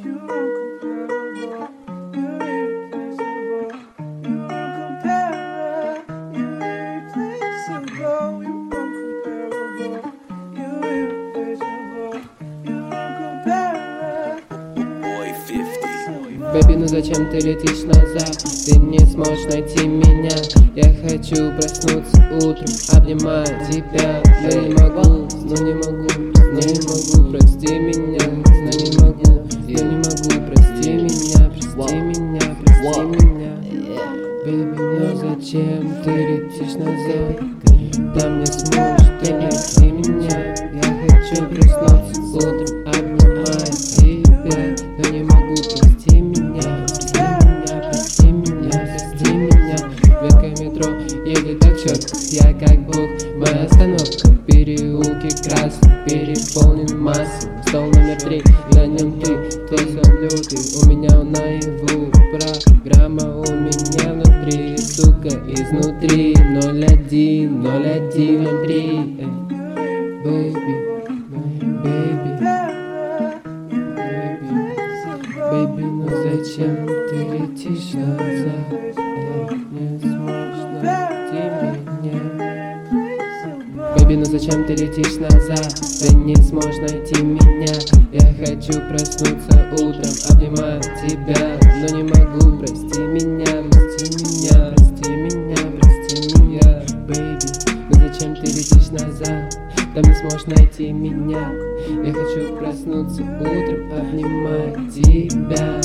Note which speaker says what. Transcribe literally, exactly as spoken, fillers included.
Speaker 1: Бэби, ну зачем ты летишь назад? Ты не сможешь найти меня. Я хочу проснуться утром, обнимая тебя. Но не могу, но не могу, но не могу, прости меня. Но не могу, я не могу, прости меня, прости меня, прости меня. Бэби, ну зачем ты летишь назад? Там не сможешь ты найти меня. Я хочу проснуться утром, обнимая тебя. Но не могу, прости меня, прости меня, прости меня, прости меня. Ветка метро едет так четко, я как бог. Моя остановка, переулки красный, переполнен массой. Стол номер три, на нем ты, твой сон лютый. У меня он наяву, программа у меня внутри, сука, изнутри. Ноль один, ноль один, ноль три. Baby, baby, baby, ну зачем ты летишь назад? Не сможешь найти меня. Baby, ну зачем ты летишь назад? Ты не сможешь найти меня. Я хочу проснуться утром, обнимая тебя. Но не могу, прости меня, прости меня, прости меня, прости меня. Baby, ну зачем ты летишь назад? Там не сможешь найти меня. Я хочу проснуться утром, обнимая тебя.